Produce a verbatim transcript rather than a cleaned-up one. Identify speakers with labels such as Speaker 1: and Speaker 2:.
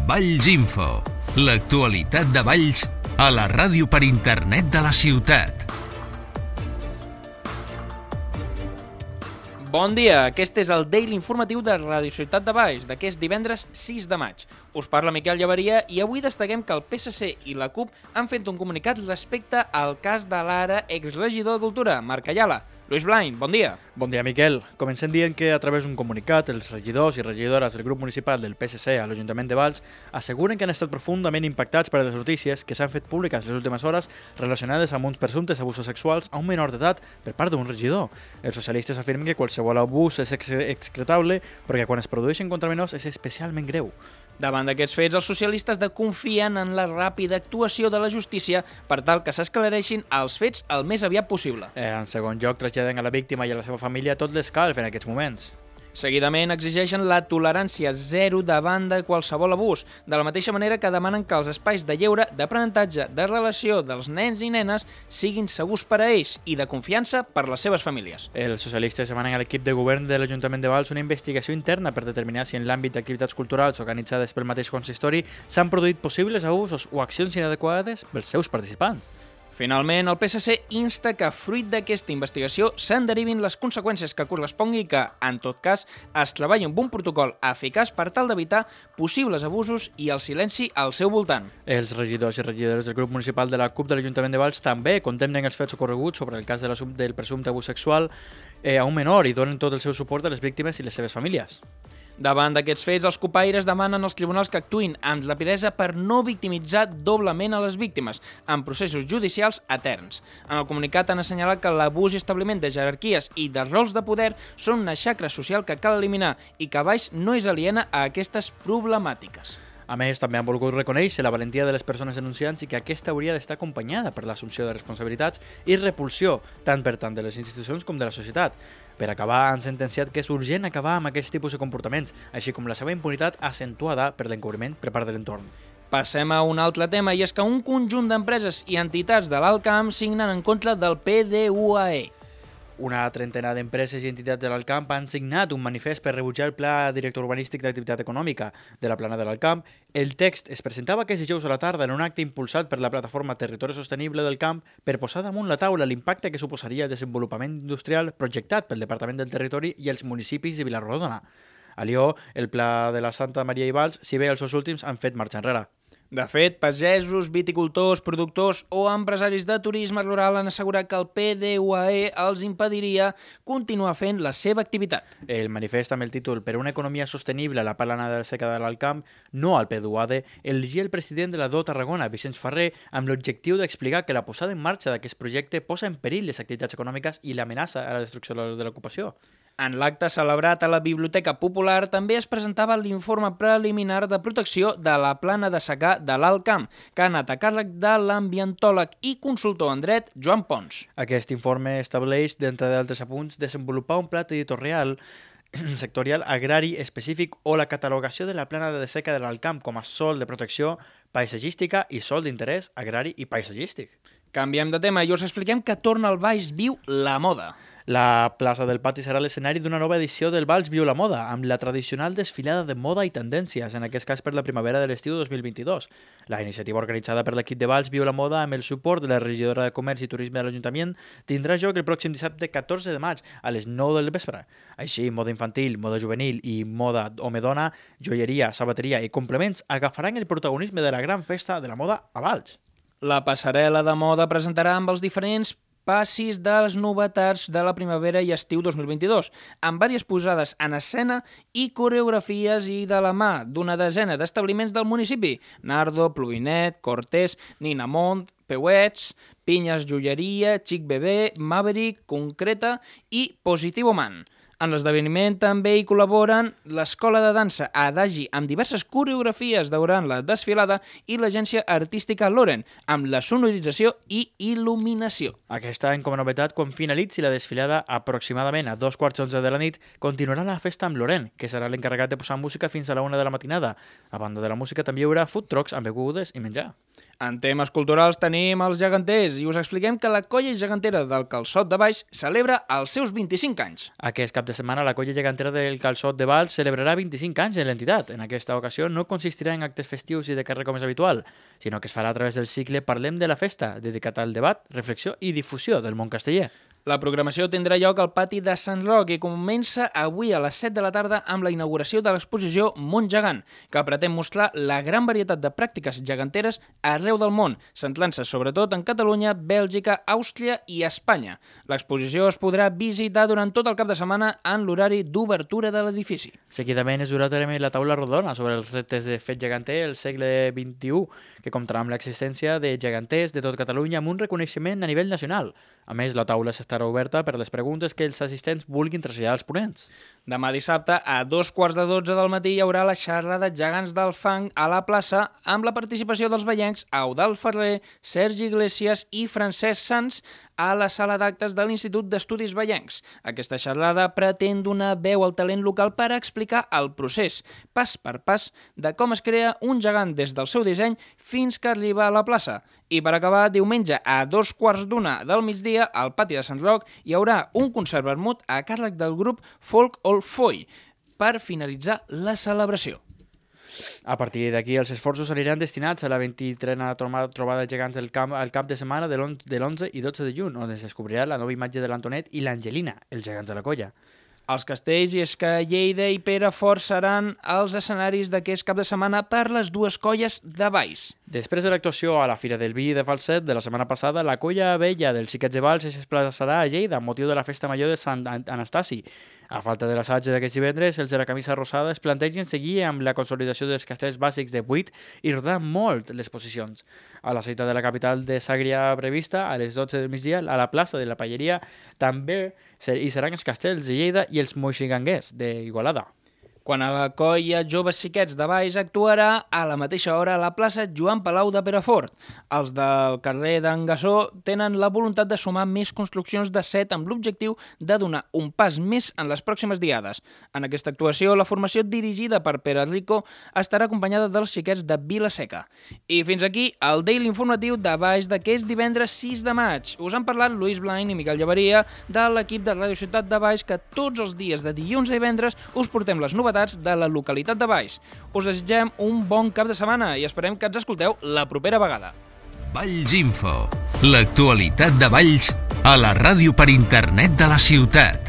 Speaker 1: Valls Info, l'actualitat de Valls a la ràdio per internet de la ciutat.
Speaker 2: Bon dia, aquest és el Daily Informatiu de Ràdio Ciutat de Valls, d'aquest divendres sis de maig. Us parla Miquel Llaveria i avui destaquem que el P S C i la CUP han fet un comunicat respecte al cas de l'ara exregidor de Cultura, Marc Ayala. Lluís Blain, bon dia.
Speaker 3: Bon dia, Miquel. Comencem dient que a través d'un comunicat, els regidors i regidores del grup municipal del P S C a l'Ajuntament de Valls asseguren que han estat profundament impactats per les notícies que s'han fet públiques les últimes hores relacionades amb uns presumptes abusos sexuals a un menor d'edat per part d'un regidor. Els socialistes afirmen que qualsevol abús és excretable perquè quan es produeixen contra menors és especialment greu.
Speaker 2: Davant d'aquests fets, els socialistes confien en la ràpida actuació de la justícia per tal que s'esclareixin els fets el més aviat possible.
Speaker 3: Eh, en segon lloc, traslladen a la víctima i a la seva família tot l'escalf en aquests moments.
Speaker 2: Seguidament exigeixen la tolerància zero davant de qualsevol abús, de la mateixa manera que demanen que els espais de lleure, d'aprenentatge, de relació dels nens i nenes siguin segurs per a ells i de confiança per les seves famílies.
Speaker 3: Els socialistes demanen a l'equip de govern de l'Ajuntament de Valls una investigació interna per determinar si en l'àmbit d'activitats culturals organitzades pel mateix consistori s'han produït possibles abusos o accions inadequades pels seus participants.
Speaker 2: Finalment, el P S C insta que, fruit d'aquesta investigació, se'n derivin les conseqüències que correspongui i que, en tot cas, es treballi amb un protocol eficaç per tal d'evitar possibles abusos i el silenci al seu voltant.
Speaker 3: Els regidors i regidores del grup municipal de la CUP de l'Ajuntament de Valls també condemnen els fets ocorreguts sobre el cas de la, del presumpte abús sexual eh, a un menor i donen tot el seu suport a les víctimes i les seves famílies.
Speaker 2: Davant d'aquests fets, els copaires demanen als tribunals que actuïn amb rapidesa per no victimitzar doblement a les víctimes en processos judicials eterns. En el comunicat han assenyalat que l'abús i establiment de jerarquies i de rols de poder són una xacra social que cal eliminar i que Valls no és aliena a aquestes problemàtiques.
Speaker 3: A més, també han volgut reconèixer la valentia de les persones denunciants i que aquesta hauria d'estar acompanyada per l'assumpció de responsabilitats i repulsió, tant per tant de les institucions com de la societat. Per acabar, han sentenciat que és urgent acabar amb aquest tipus de comportaments, així com la seva impunitat acentuada per l'encobriment per part de l'entorn.
Speaker 2: Passem a un altre tema, i és que un conjunt d'empreses i entitats de l'Alt Camp signen en contra del P D U A E.
Speaker 3: Una trentena d'empreses i entitats de l'Alt Camp han signat un manifest per rebutjar el Pla Director Urbanístic d'Activitat Econòmica de la Plana de l'Alt Camp. El text es presentava aquest dijous a la tarda en un acte impulsat per la plataforma Territori Sostenible del Camp per posar damunt la taula l'impacte que suposaria el desenvolupament industrial projectat pel Departament del Territori i els municipis de Vilarrodona. A Lió, el Pla de la Santa Maria i Valls, si bé els dos últims han fet marxa enrere.
Speaker 2: De fet, pagesos, viticultors, productors o empresaris de turisme rural han assegurat que el P D U A E els impediria continuar fent la seva activitat.
Speaker 3: El manifest amb el títol Per una economia sostenible a la Plana de la Seca de l'Alt Camp, no al P D U A E, elegia el president de la D O Tarragona, Vicenç Ferrer, amb l'objectiu d'explicar que la posada en marxa d'aquest projecte posa en perill les activitats econòmiques i l'amenaça a la destrucció de l'ocupació.
Speaker 2: En l'acte celebrat a la Biblioteca Popular també es presentava l'informe preliminar de protecció de la plana de secà de l'Alt Camp, que ha anat a càrrec de l'ambientòleg i consultor en dret Joan Pons.
Speaker 3: Aquest informe estableix, d'entre d'altres apunts, desenvolupar un pla territorial sectorial agrari específic o la catalogació de la plana de seca de l'Alt Camp com a sòl de protecció paisatgística i sòl d'interès agrari i paisatgístic.
Speaker 2: Canviem de tema i us expliquem que torna al Valls Viu la moda.
Speaker 3: La plaça del Pati serà l'escenari d'una nova edició del Valls Viu la Moda, amb la tradicional desfilada de moda i tendències, en aquest cas per la primavera de l'estiu dos mil vint-i-dos. La iniciativa organitzada per l'equip de Valls Viu la Moda amb el suport de la regidora de Comerç i Turisme de l'Ajuntament tindrà lloc el pròxim dissabte catorze de maig a les nou del vespre. Així, moda infantil, moda juvenil i moda home-dona, joieria, sabateria i complements agafaran el protagonisme de la gran festa de la moda a Valls.
Speaker 2: La passarel·la de moda presentarà amb els diferents passis de les novetats de la primavera i estiu dos mil vint-i-dos, amb diverses posades en escena i coreografies i de la mà d'una desena d'establiments del municipi: Nardo, Plovinet, Cortés, Ninamont, Peuets, Pinyes Joieria, Xic Bebé, Maverick, Concreta i Positivo Man. En l'esdeveniment també hi col·laboren l'Escola de Dansa Adagi amb diverses coreografies durant la desfilada i l'agència artística Loren amb la sonorització i il·luminació.
Speaker 3: Aquest any, com a novetat, quan finalitzi la desfilada aproximadament a dos quarts d'onze de la nit, continuarà la festa amb Loren, que serà l'encarregat de posar música fins a la una de la matinada. A banda de la música també hi haurà food trucks amb begudes i menjar.
Speaker 2: En temes culturals tenim els geganters i us expliquem que la colla gegantera del Calçot de Baix celebra els seus vint-i-cinc anys.
Speaker 3: Aquest cap de setmana la colla gegantera del Calçot de Valls celebrarà vint-i-cinc anys en l'entitat. En aquesta ocasió no consistirà en actes festius i de carrer com és habitual, sinó que es farà a través del cicle Parlem de la Festa, dedicat al debat, reflexió i difusió del món casteller.
Speaker 2: La programació tindrà lloc al pati de Sant Roc i comença avui a les set de la tarda amb la inauguració de l'exposició Món Gegant, que pretén mostrar la gran varietat de pràctiques geganteres arreu del món, centrant-se sobretot en Catalunya, Bèlgica, Àustria i Espanya. L'exposició es podrà visitar durant tot el cap de setmana en l'horari d'obertura de l'edifici.
Speaker 3: Seguidament es durà a terme la taula rodona sobre els reptes de fet geganter al segle vint-i-u, que comptarà amb l'existència de geganters de tot Catalunya amb un reconeixement a nivell nacional. A més, la taula estarà oberta per les preguntes que els assistents vulguin traslladar als ponents.
Speaker 2: Demà dissabte, a dos quarts de dotze del matí, hi haurà la xerrada Gegants del Fang a la plaça amb la participació dels vellencs Eudald Ferrer, Sergi Iglesias i Francesc Sans a la sala d'actes de l'Institut d'Estudis Vellencs. Aquesta xerrada pretén donar veu al talent local per explicar el procés, pas per pas, de com es crea un gegant des del seu disseny fins que arriba a la plaça. I per acabar, diumenge a dos quarts d'una del migdia, al pati de Sant Roc, hi haurà un concert vermut a càrrec del grup Folk Old Foy per finalitzar la celebració.
Speaker 3: A partir d'aquí, els esforços aniran destinats a la vint-i-tresena trobada de gegants del camp, al cap de setmana de l'onze i dotze de juny, on es descobrirà la nova imatge de l'Antonet i l'Angelina, els gegants de la colla.
Speaker 2: Els castells, i és que Lleida i Perafort seran els escenaris d'aquest cap de setmana per les dues colles de Valls.
Speaker 3: Després de l'actuació a la Fira del Vi de Falset de la setmana passada, la colla vella dels Xiquets de Valls es desplaçarà a Lleida amb motiu de la Festa Major de Sant Anastasi. A falta de l'assaig d'aquest divendres, els de la camisa rosada es plantegen seguir amb la consolidació dels castells bàsics de vuit i rodar molt les posicions. A la cita de la capital de Sàgria prevista, a les dotze del migdia, a la plaça de la Palleria, també hi seran els castells de Lleida i els moixiganguers d'Igualada.
Speaker 2: Quan a la colla Joves Xiquets de Valls actuarà a la mateixa hora a la plaça Joan Palau de Perafort. Els del carrer d'en Gassó tenen la voluntat de sumar més construccions de set amb l'objectiu de donar un pas més en les pròximes diades. En aquesta actuació, la formació dirigida per Pere Rico estarà acompanyada dels xiquets de Vila-seca. I fins aquí el Daily Informatiu de Valls d'aquest divendres sis de maig. Us han parlat Lluís Blain i Miquel Llaveria de l'equip de Ràdio Ciutat de Valls, que tots els dies de dilluns a divendres us portem les novetats de la localitat de Valls. Us desitgem un bon cap de setmana i esperem que ens escolteu la propera vegada.
Speaker 1: Valls Info, l'actualitat de Valls a la ràdio per internet de la ciutat.